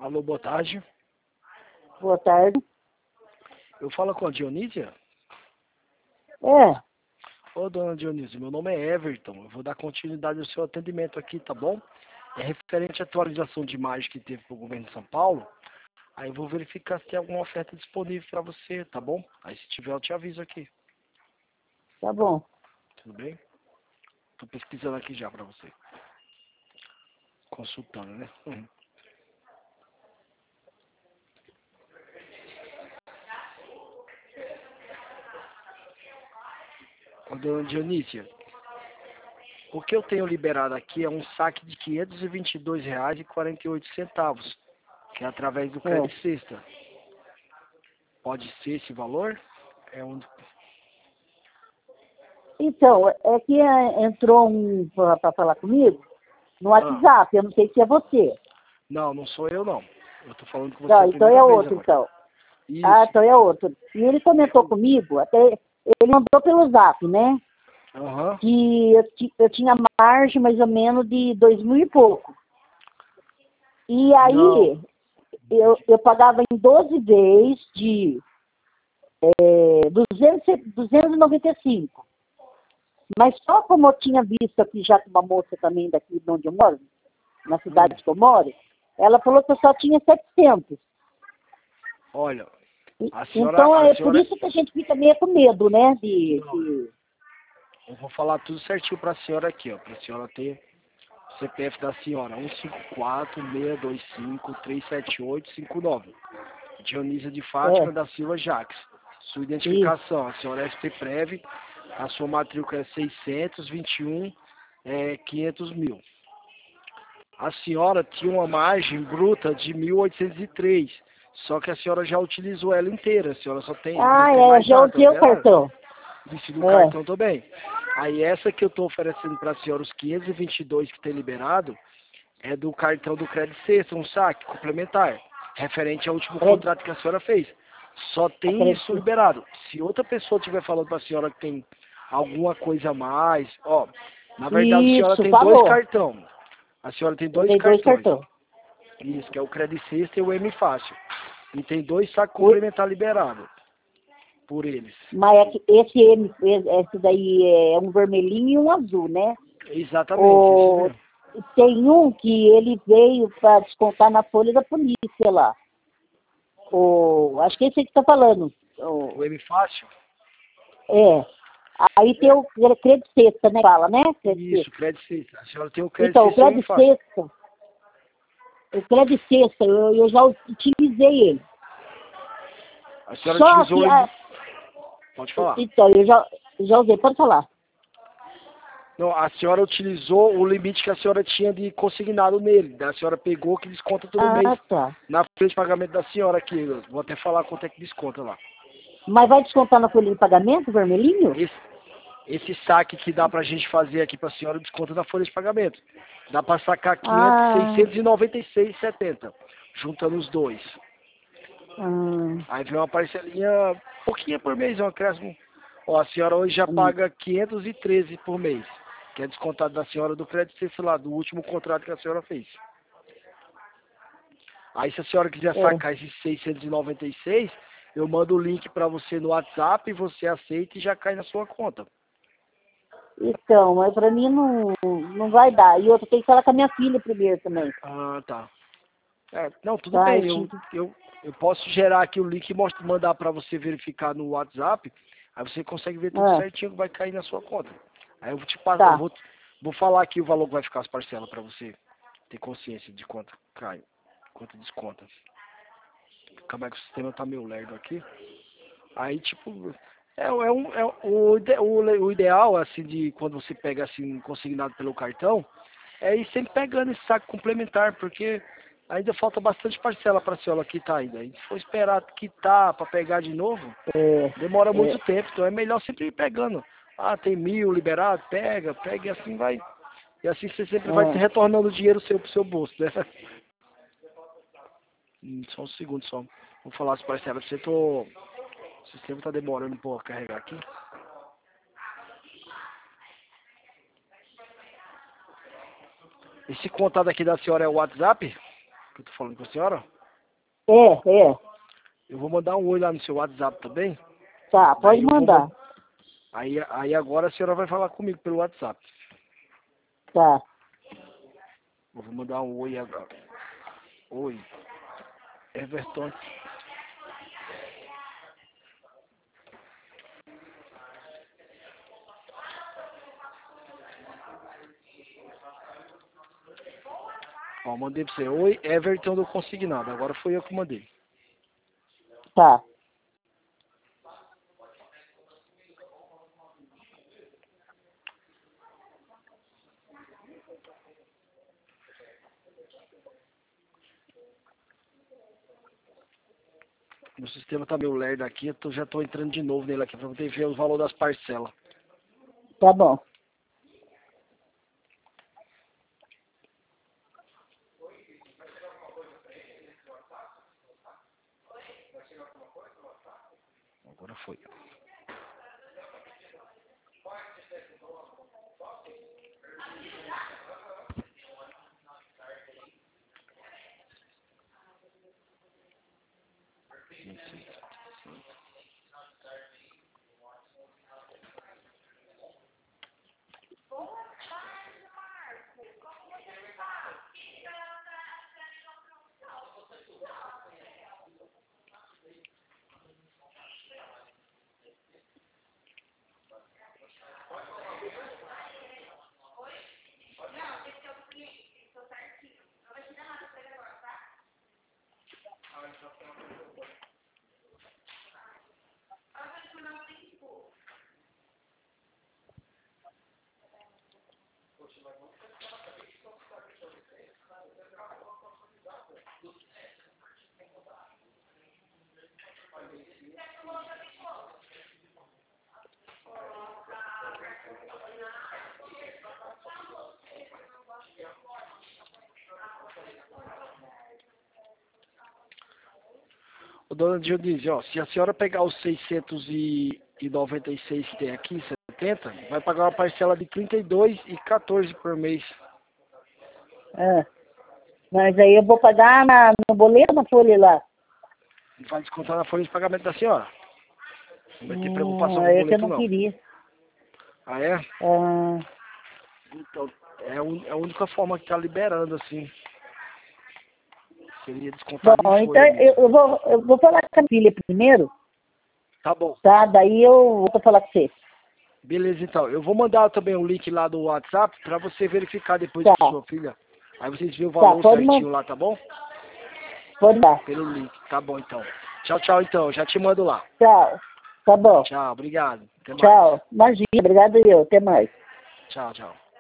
Alô, boa tarde. Boa tarde. Eu falo com a Dionísia? É, Ô, dona Dionísia, meu nome é Everton. Eu vou dar continuidade ao seu atendimento aqui, tá bom? É referente à atualização de imagem que teve pro governo de São Paulo. Aí eu vou verificar se tem alguma oferta disponível para você, tá bom? Aí se tiver eu te aviso aqui, tá bom. tudo bem? Tô pesquisando aqui já para você. Consultando, né? Ô, dona Dionísia, o que eu tenho liberado aqui é um saque de R$ 522,48, que é através do crédito sexta. Pode ser esse valor? É um... Então, é que entrou um para falar comigo no WhatsApp, eu não sei se é você. Não, não sou eu não. Eu tô falando com você Não, a então primeira é vez outro, agora. então. Isso. Ah, então é outro. E ele comentou comigo, até ele mandou pelo Zap, né? Aham. Que eu tinha margem mais ou menos de 2.000 e pouco. E aí Não. eu pagava em 12 vezes de 295. Mas só como eu tinha visto aqui já com uma moça também daqui de onde eu moro, na cidade que eu moro, ela falou que eu só tinha 700. Olha, a Então é por senhora... isso que a gente fica meio com medo, né? Não. Eu vou falar tudo certinho pra senhora aqui, ó. Pra senhora ter o CPF da senhora. 154-625-378-59. Dionísia de Fátima da Silva Jacques. Sua identificação, a senhora é SP-Prev, a sua matrícula é 621, 500 mil. A senhora tinha uma margem bruta de 1.803, só que a senhora já utilizou ela inteira, a senhora só tem, não tem mais já nada, usei o né? cartão. Disse no cartão também. Aí essa que eu estou oferecendo para a senhora, os 522 que tem liberado, é do cartão do Crédito Sexta, um saque complementar, referente ao último contrato que a senhora fez. Só tem isso liberado. Se outra pessoa estiver falando para a senhora que tem alguma coisa a mais, ó, na verdade a senhora tem dois cartões. A senhora tem dois cartões. Isso, que é o Crédito Sexta e o M Fácil. E tem dois sacos complementares liberados por eles. Mas é que esse daí é um vermelhinho e um azul, né? Exatamente. Tem um que ele veio para descontar na folha da polícia lá. Acho que é esse aí que está falando. O M Fácil? É. Aí tem o crédito sexta, né? Fala, né? Isso, crédito sexta. A senhora tem o crédito então, sexta e o M Fácil. O crédito sexta, eu já utilizei ele. A senhora utilizou ele... Pode falar. Então, eu já usei. Pode falar. Não, a senhora utilizou o limite que a senhora tinha de consignado nele. A senhora pegou que desconta todo mês na folha de pagamento da senhora aqui. Eu vou até falar quanto é que desconta lá. Mas vai descontar na folha de pagamento, vermelhinho? Esse saque que dá pra gente fazer aqui pra senhora desconta na folha de pagamento. Dá pra sacar 696,70, juntando os dois. Aí vem uma parcelinha, pouquinho por mês, um acréscimo. Ó, a senhora hoje já paga 513 por mês, que é descontado da senhora do crédito sexta lá, do último contrato que a senhora fez. Aí se a senhora quiser sacar esses 696, eu mando o link pra você no WhatsApp, você aceita e já cai na sua conta. Então, mas pra mim não vai dar. E outra, tem que falar com a minha filha primeiro também. Ah, tá. Não, tudo bem. Eu posso gerar aqui o link e mandar pra você verificar no WhatsApp. Aí você consegue ver tudo certinho que vai cair na sua conta. Aí eu vou te passar, vou falar aqui o valor que vai ficar as parcelas pra você ter consciência de quanto cai, quanto desconta. Como é que o sistema tá meio lerdo aqui. Aí, tipo, o ideal, assim, de quando você pega, assim, consignado pelo cartão, é ir sempre pegando esse saco complementar, porque ainda falta bastante parcela para a senhora quitar ainda. E se for esperar quitar para pegar de novo, demora muito tempo, então é melhor sempre ir pegando. Ah, tem 1.000 liberado, pega e assim vai. E assim você sempre vai retornando o dinheiro seu pro seu bolso, né? Só um segundo só. Vou falar as parcelas pra você. O sistema tá demorando um pouco a carregar aqui. Esse contato aqui da senhora é o WhatsApp? que eu tô falando com a senhora? É. Eu vou mandar um oi lá no seu WhatsApp também. Tá, pode Daí eu vou mandar. Aí agora a senhora vai falar comigo pelo WhatsApp. Tá. Eu vou mandar um oi agora. Oi, Everton. Ó, mandei pra você. Oi, Everton do Consignado. Agora foi eu que mandei. Tá. Meu sistema tá meio lerdo aqui, já tô entrando de novo nele aqui pra poder ver o valor das parcelas. Tá bom. Agora foi. Ô, dona Dionísio, ó, se a senhora pegar os 696 que tem aqui, 70, vai pagar uma parcela de 32,14 por mês. É. Mas aí eu vou pagar no boleto na folha lá. Vai descontar na folha de pagamento da senhora. Não vai ter preocupação com o É que eu boleto, não não. queria. Ah, é? Ah, Então, é a única forma que tá liberando, assim. Seria descontar bom, de então folha mesmo. eu vou falar com a filha primeiro, Tá bom. tá? Daí eu vou falar com você. Beleza, então. Eu vou mandar também o link lá do WhatsApp pra você verificar depois Tá. com sua filha. Aí vocês veem o Tá, valor pode certinho lá, tá bom? dar. Pelo link. Tá bom, então. Tchau, tchau, então. Já te mando lá. Tchau. Tá bom. Tchau, obrigado. Até mais. Tchau. Imagina, obrigado eu. Até mais. Tchau, tchau.